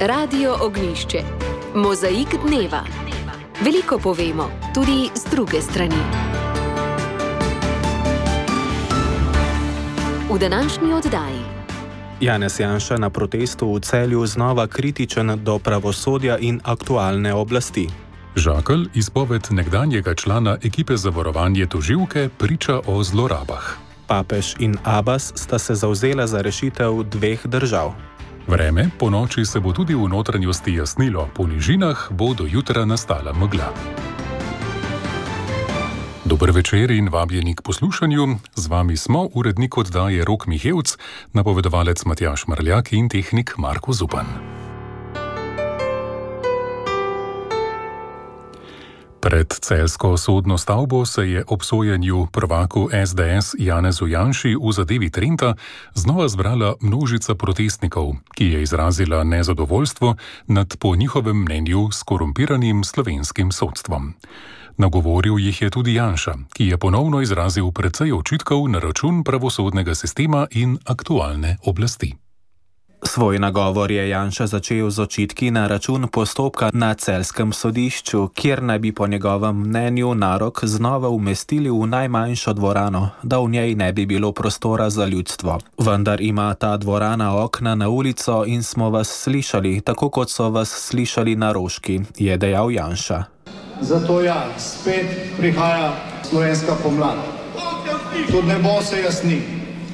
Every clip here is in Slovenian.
Radio Ognjišče. Mozaik dneva. Veliko povemo, tudi z druge strani. V današnji oddaji. Janez Janša na protestu v Celju znova kritičen do pravosodja in aktualne oblasti. Žakelj, izpoved nekdanjega člana ekipe za varovanje tožilke, priča o zlorabah. Papež in Abbas sta se zavzela za rešitev dveh držav. Vreme, po noči se bo tudi v notranjosti jasnilo, po nižinah bo do jutra nastala megla. Dober večer in vabljeni k poslušanju. Z vami smo urednik oddaje Rok Mihevc, napovedovalec Matjaž Marljak in tehnik Marko Zupan. Pred celjsko sodno stavbo se je ob sojenju prvaku SDS Janezu Janši v zadevi Trenta znova zbrala množica protestnikov, ki je izrazila nezadovoljstvo nad po njihovem mnenju skorumpiranim slovenskim sodstvom. Nagovoril jih je tudi Janša, ki je ponovno izrazil precej očitkov na račun pravosodnega sistema in aktualne oblasti. Svoj nagovor je Janša začel z očitki na račun postopka na celjskem sodišču, kjer naj bi po njegovem mnenju narok znova umestili v najmanjšo dvorano, da v njej ne bi bilo prostora za ljudstvo. Vendar ima ta dvorana okna na ulico in smo vas slišali, tako kot so vas slišali na Roški, je dejal Janša. Zato spet prihaja slovenska pomlad. Tudi nebo se jasni.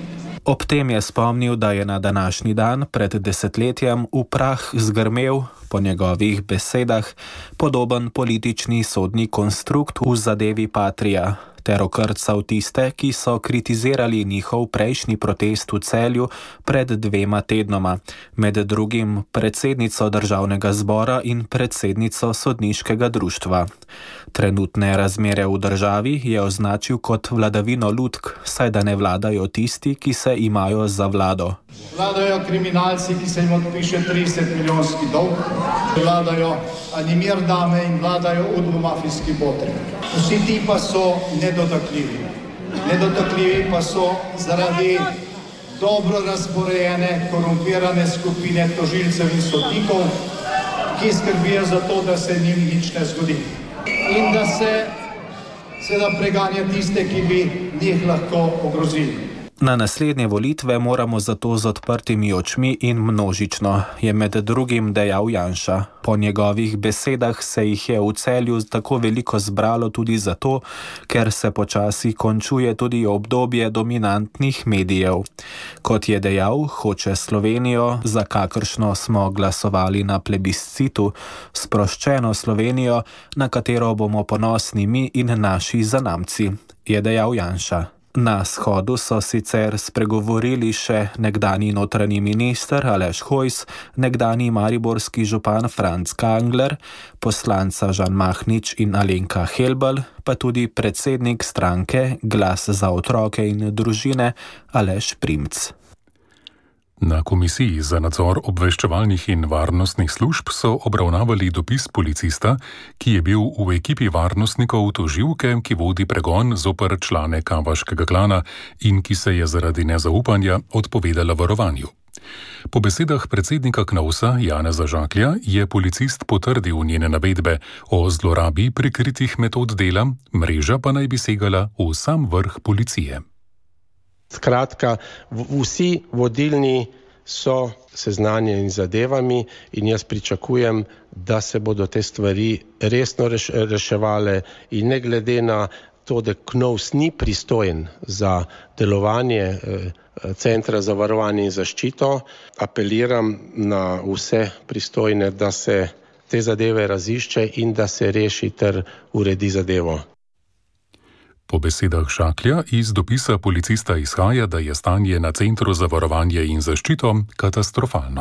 Ob tem je spomnil, da je na današnji dan pred desetletjem v prah zgrmel, po njegovih besedah, podoben politični sodni konstrukt v zadevi Patria, ter okrcal tiste, ki so kritizirali njihov prejšnji protest v Celju pred 2 tednoma, med drugim predsednico Državnega zbora in predsednico sodniškega društva. Trenutne razmere v državi je označil kot vladavino lutk, saj da ne vladajo tisti, ki se imajo za vlado. Vladajo kriminalci, ki se jim odpiše 30-milijonski dolg, vladajo animir dame in vladajo udbomafijski botri. Vsi ti pa so nedotakljivi. Nedotakljivi pa so zaradi dobro razporejene, korumpirane skupine tožilcev in sodnikov, ki skrbijo za to, da se njim nič ne zgodi. In da se seveda preganja tiste, ki bi njih lahko ogrozili. Na naslednje volitve moramo zato z odprtimi očmi in množično, je med drugim dejal Janša. Po njegovih besedah se jih je v Celju tako veliko zbralo tudi zato, ker se počasi končuje tudi obdobje dominantnih medijev. Kot je dejal, hoče Slovenijo, za kakršno smo glasovali na plebiscitu, sproščeno Slovenijo, na katero bomo ponosni mi in naši zanamci, je dejal Janša. Na shodu so sicer spregovorili še nekdanji notranji minister Aleš Hojs, nekdanji mariborski župan Franc Kangler, poslanca Žan Mahnič in Alenka Helbl, pa tudi predsednik stranke Glas za otroke in družine Aleš Primc. Na Komisiji za nadzor obveščevalnih in varnostnih služb so obravnavali dopis policista, ki je bil v ekipi varnostnikov tožilke, ki vodi pregon zoper člane kavaškega klana in ki se je zaradi nezaupanja odpovedala varovanju. Po besedah predsednika KNOVS-a Janeza Žaklja je policist potrdil njene navedbe o zlorabi prikritih metod dela, mreža pa naj bi segala v sam vrh policije. Skratka, vsi vodilni so seznanjeni z zadevami in jaz pričakujem, da se bodo te stvari resno reševale in ne glede na to, da KNOVS ni pristojen za delovanje Centra za varovanje in zaščito, apeliram na vse pristojne, da se te zadeve razišče in da se reši ter uredi zadevo. Po besedah Žaklja iz dopisa policista izhaja, da je stanje na Centru za varovanje in zaščito katastrofalno.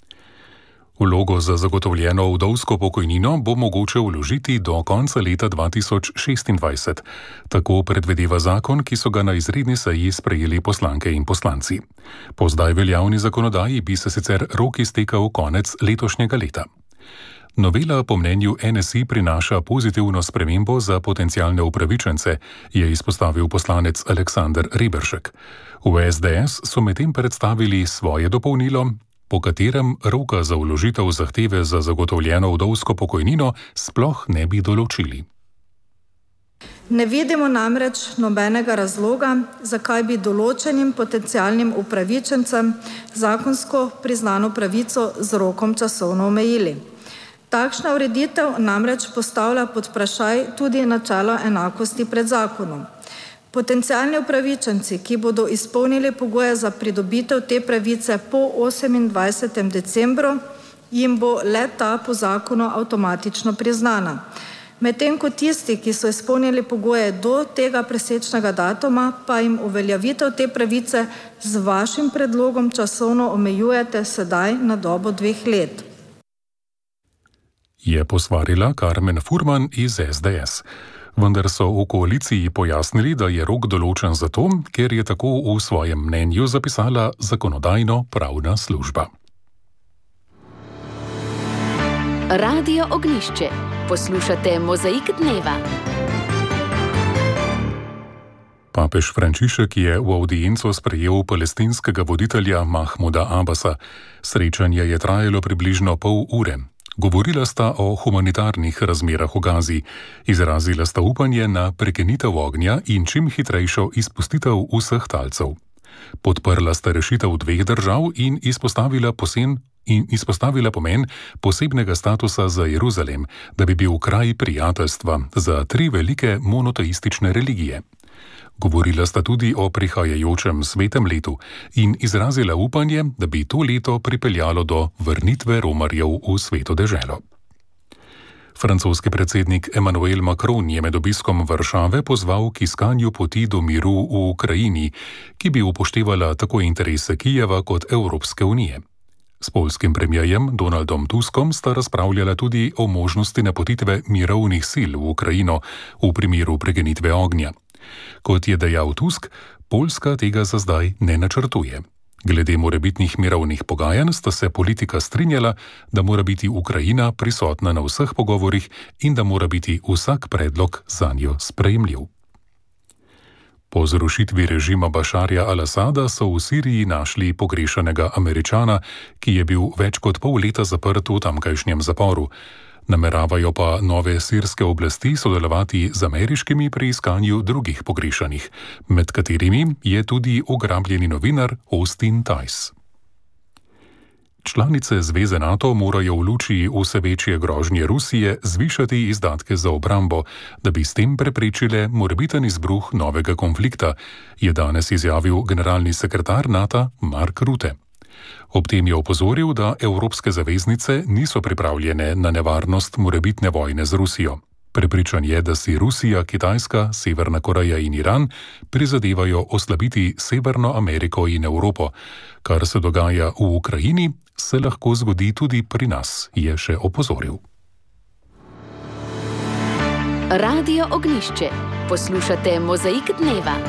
Vlogo za zagotovljeno vdovsko pokojnino bo mogoče vložiti do konca leta 2026. Tako predvideva zakon, ki so ga na izredni seji sprejeli poslanke in poslanci. Po zdaj veljavni zakonodaji bi se sicer rok iztekal konec letošnjega leta. Novela po mnenju NSI prinaša pozitivno spremembo za potencialne upravičence, je izpostavil poslanec Aleksander Reberšek. V SDS so medtem predstavili svoje dopolnilo, po katerem roka za vložitev zahteve za zagotovljeno vdovsko pokojnino sploh ne bi določili. Ne vidimo namreč nobenega razloga, zakaj bi določenim potencialnim upravičencem zakonsko priznano pravico z rokom časovno omejili. Takšna ureditev namreč postavlja pod vprašaj tudi načelo enakosti pred zakonom. Potencialni upravičenci, ki bodo izpolnili pogoje za pridobitev te pravice po 28. decembru, jim bo le-ta po zakonu avtomatično priznana. Medtem ko tisti, ki so izpolnili pogoje do tega presečnega datuma, pa jim uveljavitev te pravice z vašim predlogom časovno omejujete sedaj na dobo 2 let. Je posvarila Karmen Furman iz SDS. Vendar so v koaliciji pojasnili, da je rok določen zato, ker je tako v svojem mnenju zapisala Zakonodajno-pravna služba. Radio Ognjišče. Poslušate Mozaik dneva. Papež Frančišek je v audienco sprejel palestinskega voditelja Mahmuda Abasa. Srečanje je trajalo približno pol ure. Govorila sta o humanitarnih razmerah v Gazi, izrazila sta upanje na prekinitev ognja in čim hitrejšo izpustitev vseh talcev. Podprla sta rešitev 2 držav in izpostavila pomen posebnega statusa za Jeruzalem, da bi bil kraj prijateljstva za 3 velike monoteistične religije. Govorila sta tudi o prihajajočem svetem letu in izrazila upanje, da bi to leto pripeljalo do vrnitve romarjev v sveto deželo. Francoski predsednik Emmanuel Macron je med obiskom Varšave pozval k iskanju poti do miru v Ukrajini, ki bi upoštevala tako interese Kijeva kot Evropske unije. S poljskim premierjem Donaldom Tuskom sta razpravljala tudi o možnosti napotitve mirovnih sil v Ukrajino v primeru prekinitve ognja. Kot je dejal Tusk, Poljska tega za zdaj ne načrtuje. Glede morebitnih mirovnih pogajanj sta se politika strinjala, da mora biti Ukrajina prisotna na vseh pogovorih in da mora biti vsak predlog zanjo sprejemljiv. Po zrušitvi režima Bašarja al-Asada so v Siriji našli pogrešanega Američana, ki je bil več kot pol leta zaprt v tamkajšnjem zaporu. Nameravajo pa nove sirske oblasti sodelovati z ameriškimi pri iskanju drugih pogrešanih, med katerimi je tudi ugrabljeni novinar Austin Tice. Članice Zveze NATO morajo v luči vse večje grožnje Rusije zvišati izdatke za obrambo, da bi s tem preprečile morebiten izbruh novega konflikta, je danes izjavil generalni sekretar NATO Mark Rutte. Ob tem je opozoril, da evropske zaveznice niso pripravljene na nevarnost morebitne vojne z Rusijo. Prepričan je, da si Rusija, Kitajska, Severna Koreja in Iran prizadevajo oslabiti Severno Ameriko in Evropo. Kar se dogaja v Ukrajini, se lahko zgodi tudi pri nas, je še opozoril. Radio Ognjišče. Poslušate Mozaik dneva.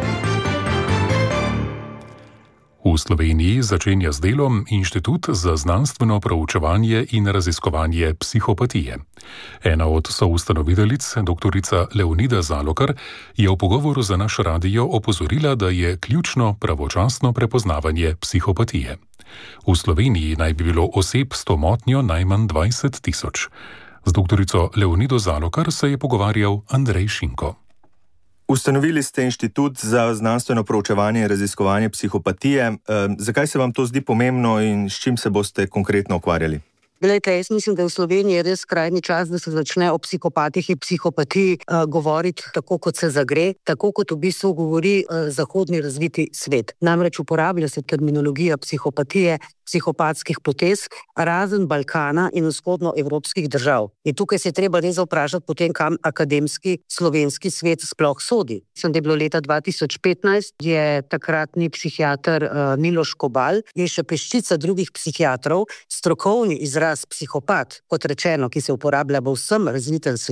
V Sloveniji začenja z delom Inštitut za znanstveno proučevanje in raziskovanje psihopatije. Ena od soustanoviteljic, doktorica Leonida Zalokar, je v pogovoru za naš radio opozorila, da je ključno pravočasno prepoznavanje psihopatije. V Sloveniji naj bi bilo oseb s to motnjo najmanj 20 000. Z doktorico Leonido Zalokar se je pogovarjal Andrej Šinko. Ustanovili ste Inštitut za znanstveno proučevanje in raziskovanje psihopatije. Zakaj se vam to zdi pomembno in s čim se boste konkretno ukvarjali? Glejte, jaz mislim, da v Sloveniji je res skrajni čas, da se začne o psihopatih in psihopatiji govoriti tako, kot se zagre, tako kot v bistvu govori zahodni razviti svet. Namreč uporablja se terminologija psihopatije, psihopatskih potez, razen Balkana in vzhodnoevropskih držav. In tukaj se je treba res vprašati potem, kam akademski slovenski svet sploh sodi. Mislim, da je bilo leta 2015, je takratni psihiater Miloš Kobal in še peščica drugih psihiatrov strokovni izraz psihopat, kot rečeno, ki se uporablja v vsem razvitem svetu,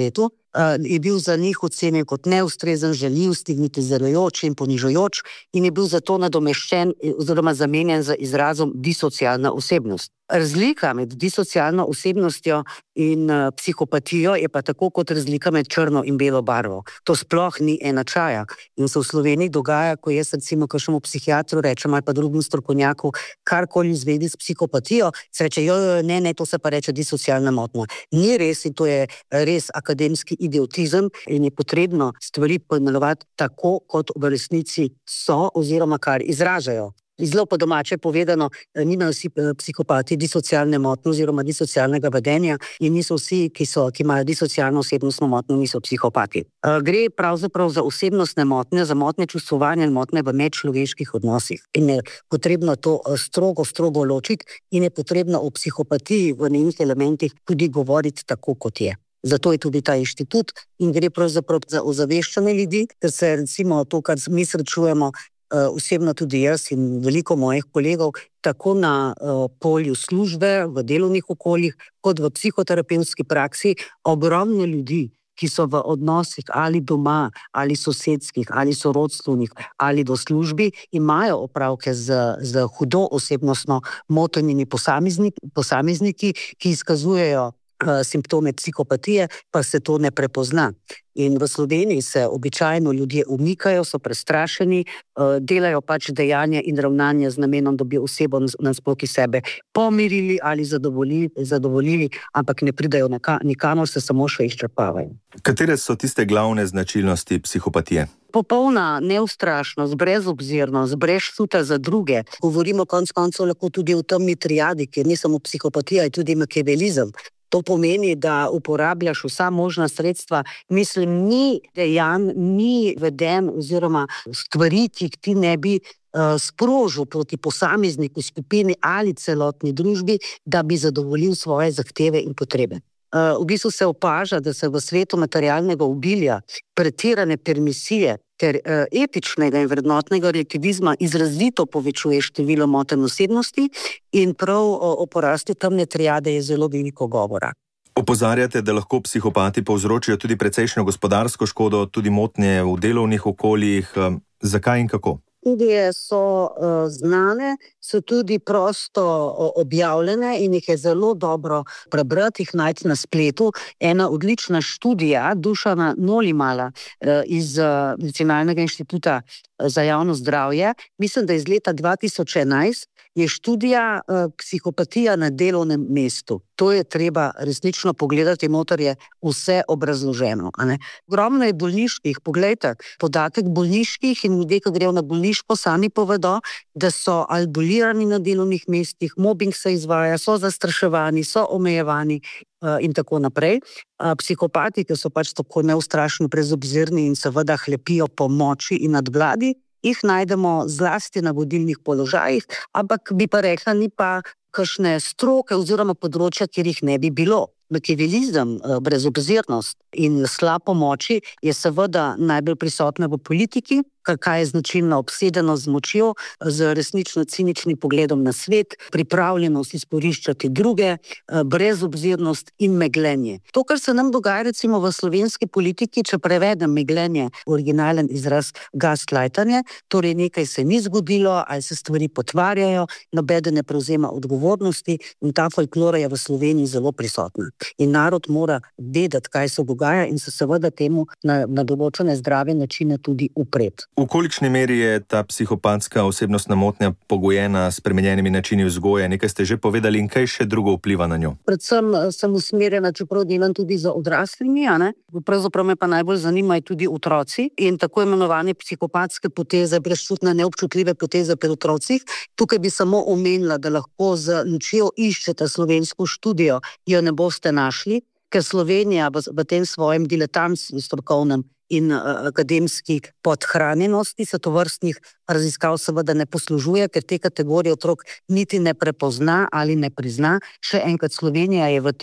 je bil za njih ocenjen kot neustrezen, žaljiv, stigmatizirujoč in ponižujoč in je bil zato nadomeščen oziroma zamenjan z izrazom disocialna osebnost. Razlika med disocialno osebnostjo in psihopatijo je pa tako kot razlika med črno in belo barvo. To sploh ni enačaja in se v Sloveniji dogaja, ko jaz recimo kakšnemu psihiatru rečem ali pa drugim strokovnjaku karkoli v zvezi s psihopatijo, se reče, ne, to se pa reče disocialna motnja. Ni res in to je res akademski idiotizem in je potrebno stvari poimenovati tako, kot v resnici so oziroma kar izražajo. Zelo po domače povedano, nimajo vsi psihopati disocialne motnje oziroma disocialnega vedenja in niso vsi, ki imajo disocialno osebnostno motnjo, niso psihopati. Gre pravzaprav za osebnostne motnje, za motnje čustvovanja in motnje v medčloveških odnosih. In je potrebno to strogo ločiti in je potrebno o psihopatiji v njenih elementih tudi govoriti tako, kot je. Zato je tudi ta inštitut in gre pravzaprav za ozaveščanje ljudi, ker se recimo to, kar mi srečujemo, osebno tudi jaz in veliko mojih kolegov, tako na polju službe, v delovnih okoljih, kot v psihoterapevtski praksi, ogromno ljudi, ki so v odnosih ali doma, ali sosedskih, ali sorodstvenih, ali v službi, imajo opravke z hudo osebnostno motenimi posamezniki, ki izkazujejo simptome psihopatije, pa se to ne prepozna. In v Sloveniji se običajno ljudje umikajo, so prestrašeni, delajo pač dejanja in ravnanja z namenom, da bi osebo nasproti sebe pomirili ali zadovoljili, ampak ne pridajo nikamor, se samo še izčrpavajo. Katere so tiste glavne značilnosti psihopatije? Popolna neustrašnost, brezobzirnost, brez čuta za druge. Govorimo konec koncev lahko tudi o temni triadi, ker ni samo psihopatija, je tudi makiavelizem. To pomeni, da uporabljaš vsa možna sredstva, mislim, ni dejanj, ni vedenj oziroma stvari, ki ti ne bi sprožil proti posamezniku, skupini ali celotni družbi, da bi zadovoljil svoje zahteve in potrebe. V bistvu se opaža, da se v svetu materialnega obilja, pretirane permisije ter etičnega in vrednotnega relativizma izrazito povečuje število motenj osebnosti in prav o porastu temne triade je zelo veliko govora. Opozarjate, da lahko psihopati povzročijo tudi precejšnjo gospodarsko škodo, tudi motnje v delovnih okoljih. Zakaj in kako? Študije so znane, so tudi prosto objavljene in jih je zelo dobro prebrati, jih najti na spletu. Ena odlična študija Dušana Nolimala iz Nacionalnega inštituta za javno zdravje, mislim, da iz leta 2011, je študija psihopatija na delovnem mestu. To je treba resnično pogledati, noter je vse obrazloženo. Ogromno je bolniških, poglejte, podatek bolniških in ljudje, ki grejo na bolniško, sami povedo, da so albolirani na delovnih mestih, mobbing se izvaja, so zastraševani, so omejevani in tako naprej. Psihopati, ki so pač tako neustrašni, brezobzirni in seveda hlepijo po moči in nadvladi, jih najdemo zlasti na vodilnih položajih, ampak bi pa rekla, ni pa kakšne stroke oziroma področja, kjer jih ne bi bilo. Makiavelizem, brezobzirnost in slabo moči je seveda najbolj prisotna v politiki, kaj je značilna obsedenost z močjo, z resnično ciničnim pogledom na svet, pripravljenost izkoriščati druge, brezobzirnost in meglenje. To, kar se nam dogaja recimo v slovenski politiki, če prevedem meglenje, originalen izraz gaslightanje, torej nekaj se ni zgodilo ali se stvari potvarjajo, nobeden ne prevzema odgovornosti in ta folklora je v Sloveniji zelo prisotna. In narod mora vedeti, kaj se dogaja in se seveda temu na določene zdrave načine tudi upreti. V kolikšni meri je ta psihopatska osebnostna motnja pogojena s spremenjenimi načini vzgoje? Nekaj ste že povedali in kaj še drugo vpliva na njo? Predvsem sem usmerjena, čeprav delam tudi za odraslimi, pravzaprav me pa najbolj zanimajo tudi otroci in tako imenovane psihopatske poteze, brezčutne, neobčutljive poteze pri otrocih. Tukaj bi samo omenila, da lahko z nočjo iščete slovensko študijo, jo ne boste našli, ker Slovenija v tem svojem diletantstvu strokovnem in akademski podhranjenosti se tovrstnih raziskav seveda ne poslužuje, ker te kategorije otrok niti ne prepozna ali ne prizna. Še enkrat, Slovenija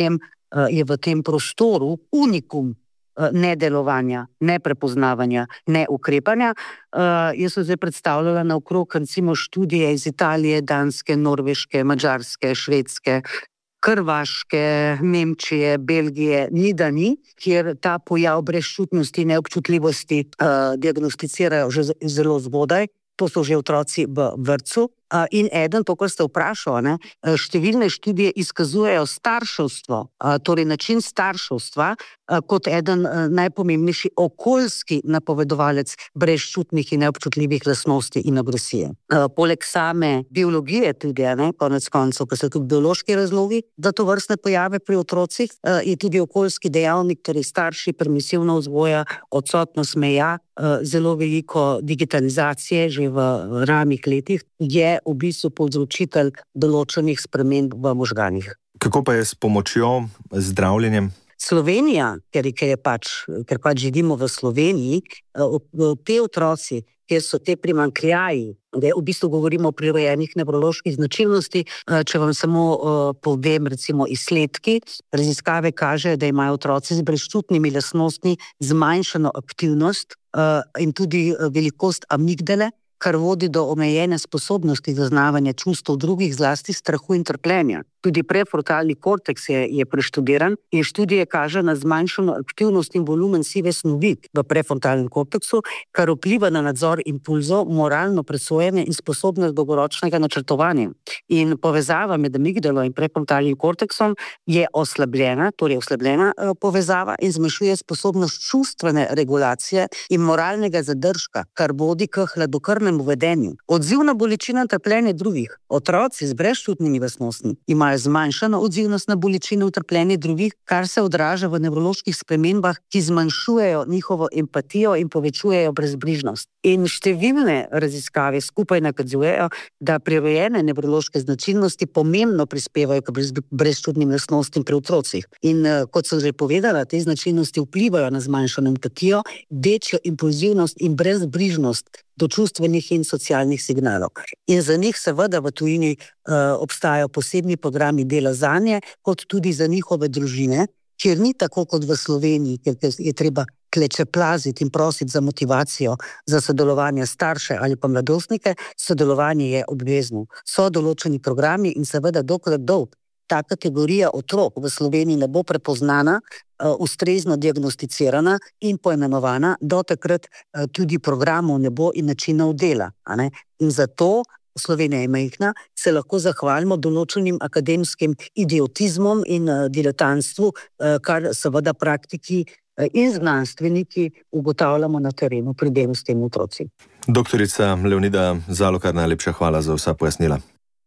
je v tem prostoru unikum nedelovanja, neprepoznavanja, neukrepanja. Jaz sem zdaj predstavljala naokrog recimo študije iz Italije, Danske, Norveške, Madžarske, Švedske, Hrvaške, Nemčije, Belgije, ni da ni, kjer ta pojav brezčutnosti in neobčutljivosti diagnosticirajo že zelo zgodaj. To so že otroci v vrtcu. In to, kar ste vprašali, številne študije izkazujejo starševstvo, torej način starševstva, kot eden najpomembnejši okoljski napovedovalec brezčutnih in neobčutljivih lastnosti in agresije. Poleg same biologije tudi, konec koncev, ker so tudi biološki razlogi za tovrstne pojave pri otrocih, je tudi okoljski dejavnik, torej starši, permisivna vzgoja, odsotnost meja, zelo veliko digitalizacije že v ranih letih je v bistvu povzročitelj določenih sprememb v možganih. Kako pa je s pomočjo, zdravljenjem? Slovenija, ker pač živimo v Sloveniji, te otroci, kjer so te primanjkljaji, v bistvu govorimo o prirojenih nevroloških značilnosti, če vam samo povem recimo izsledki, raziskave kažejo, da imajo otroci z brezčutnimi lastnostmi zmanjšano aktivnost in tudi velikost amigdale, kar vodi do omejene sposobnosti zaznavanja čustev drugih, zlasti strahu in trpljenja. Tudi prefrontalni korteks je preštudiran in študije kaže na zmanjšano aktivnost in volumen sive snovi v prefrontalnem korteksu, kar vpliva na nadzor impulzov, moralno presojanje in sposobnost dolgoročnega načrtovanja. In povezava med amigdalo in prefrontalnim korteksom je oslabljena, torej oslabljena povezava in zmanjšuje sposobnost čustvene regulacije in moralnega zadržka, kar vodi k hladnokrvnemu vedenju. Odzivna bolečina in trpljenje drugih. Otroci z brezčutnimi lastnostmi imajo zmanjšano odzivnost na bolečine in trpljenje drugih, kar se odraža v nevroloških spremembah, ki zmanjšujejo njihovo empatijo in povečujejo brezbrižnost. In številne raziskave skupaj nakazujejo, da prirojene nevrološke značilnosti pomembno prispevajo k brezčutnim lastnostim pri otrocih. In kot sem že povedala, te značilnosti vplivajo na zmanjšano empatijo, večjo impulzivnost in brezbrižnost do čustvenih in socialnih signalov. In za njih seveda v tujini obstajajo posebni programi dela zanje, kot tudi za njihove družine, kjer ni tako kot v Sloveniji, kjer je treba klečeplaziti in prositi za motivacijo za sodelovanje starše ali pa mladostnike, sodelovanje je obvezno. So določeni programi in seveda dokler dolg ta kategorija otrok v Sloveniji ne bo prepoznana, ustrezno diagnosticirana in poimenovana, do takrat tudi programov ne bo in načinov dela. In zato, Slovenija je majhna, se lahko zahvalimo določenim akademskim idiotizmom in diletantstvu, kar seveda praktiki in znanstveniki ugotavljamo na terenu pri delu s temi otroci. Doktorica Leonida Zalokar, najlepša hvala za vsa pojasnila.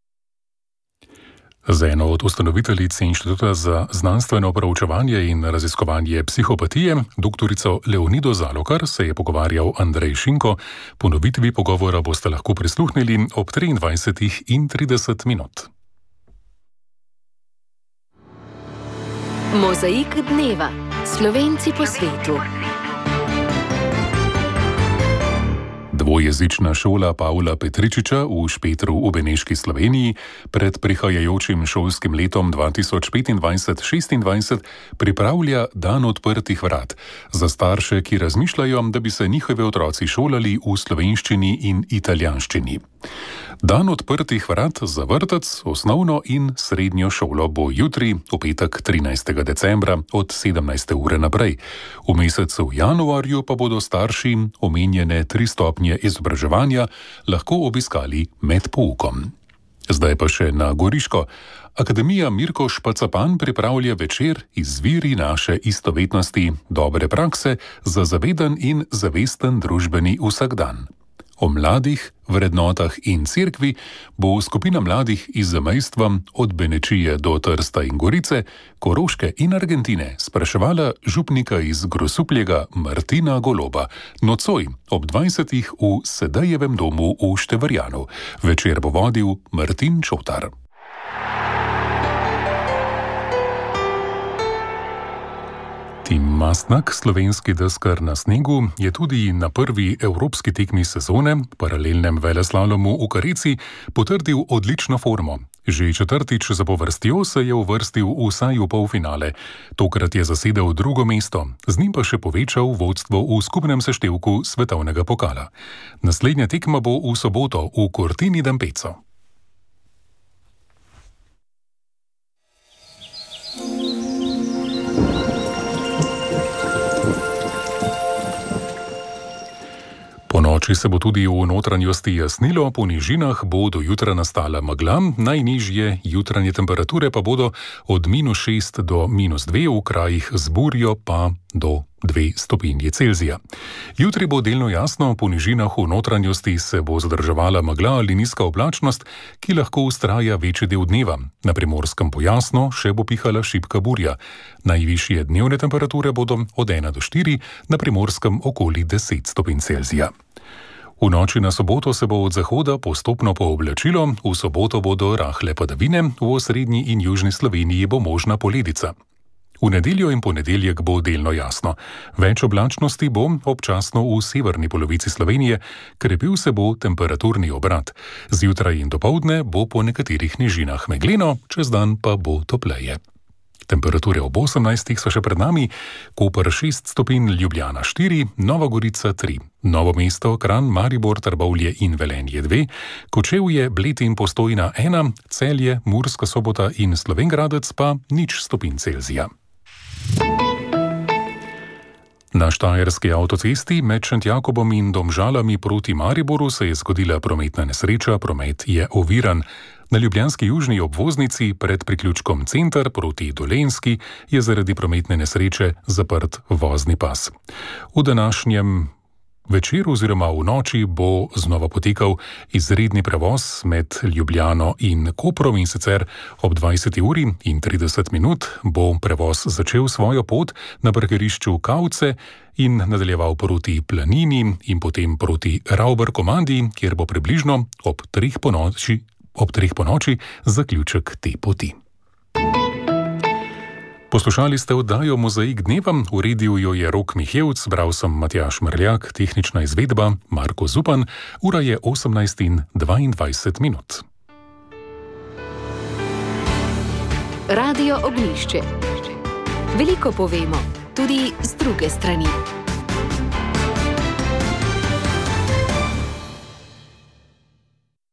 Z eno od ustanoviteljic Inštituta za znanstveno proučevanje in raziskovanje psihopatije, doktorico Leonido Zalokar, se je pogovarjal Andrej Šinko. Ponovitvi pogovora boste lahko prisluhnili ob 23:30. Mozaik dneva. Slovenci po svetu. Dvojezična šola Pavla Petričiča v Špetru v Beneški Sloveniji pred prihajajočim šolskim letom 2025-26 pripravlja dan odprtih vrat za starše, ki razmišljajo, da bi se njihovi otroci šolali v slovenščini in italijanščini. Dan odprtih vrat za vrtec, osnovno in srednjo šolo bo jutri, v petek 13. decembra od 17. ure naprej. V mesecu januarju pa bodo starši omenjene 3 stopnje izobraževanja lahko obiskali med poukom. Zdaj pa še na Goriško. Akademija Mirko Špacapan pripravlja večer Izviri naše istovetnosti, dobre prakse za zaveden in zavesten družbeni vsakdan. O mladih, vrednotah in cerkvi bo skupina mladih iz zamejstva od Benečije do Trsta in Gorice, Koroške in Argentine spraševala župnika iz Grosupljega Martina Goloba nocoj ob 20. v Sedejevem domu v Števrjanu. Večer bo vodil Martin Čotar. Tim Mastnak, slovenski deskar na snegu, je tudi na prvi evropski tekmi sezone, paralelnem veleslalomu v Karici, potrdil odlično formo. Že 4. zapovrstjo se je uvrstil vsaj v polfinale. Tokrat je zasedel 2. mesto, z njim pa še povečal vodstvo v skupnem seštevku svetovnega pokala. Naslednja tekma bo v soboto v Cortini d'Ampezzo. Noči se bo tudi v notranjosti jasnilo, po nižinah bo do jutra nastala megla, najnižje jutranje temperature pa bodo od -6 do -2, v krajih z burjo pa do 2 stopinji Celzija. Jutri bo delno jasno, po nižinah v notranjosti se bo zadrževala megla ali nizka oblačnost, ki lahko vztraja večji del dneva. Na Primorskem pojasno še bo pihala šibka burja. Najvišje dnevne temperature bodo od 1 do 4, na Primorskem okoli 10 stopinj Celzija. V noči na soboto se bo od zahoda postopno pooblačilo, v soboto bodo rahle padavine, v osrednji in južni Sloveniji bo možna poledica. V nedeljo in ponedeljek bo delno jasno. Več oblačnosti bo občasno v severni polovici Slovenije, krepil se bo temperaturni obrat. Zjutraj in dopoldne bo po nekaterih nižinah megleno, čez dan pa bo topleje. Temperature ob 18 so še pred nami, Koper 6 stopinj, Ljubljana 4, Nova Gorica 3, Novo mesto, Kranj, Maribor, Trbovlje in Velenje 2, Kočevje, Bled in Postojna 1, Celje, Murska Sobota in Slovenj Gradec pa 0 stopinj Celzija. Na Štajerski avtocesti med Šentjakobom in Domžalami proti Mariboru se je zgodila prometna nesreča, promet je oviran. Na ljubljanski južni obvoznici pred priključkom Center proti Dolenjski je zaradi prometne nesreče zaprt vozni pas. V današnjem večeru oziroma v noči bo znova potekal izredni prevoz med Ljubljano in Koprom, in sicer ob 20:30 bo prevoz začel svojo pot na parkirišču Kavce in nadaljeval proti Planini in potem proti Ravbar-Komandi, kjer bo približno ob 3 po noči zaključek te poti. Poslušali ste oddajo Mozaik dneva, uredil jo je Rok Mihevc, bral sem Matjaž Mrljak, tehnična izvedba Marko Zupan, ura je 18:22. Radio Ognjišče. Veliko povemo, tudi z druge strani.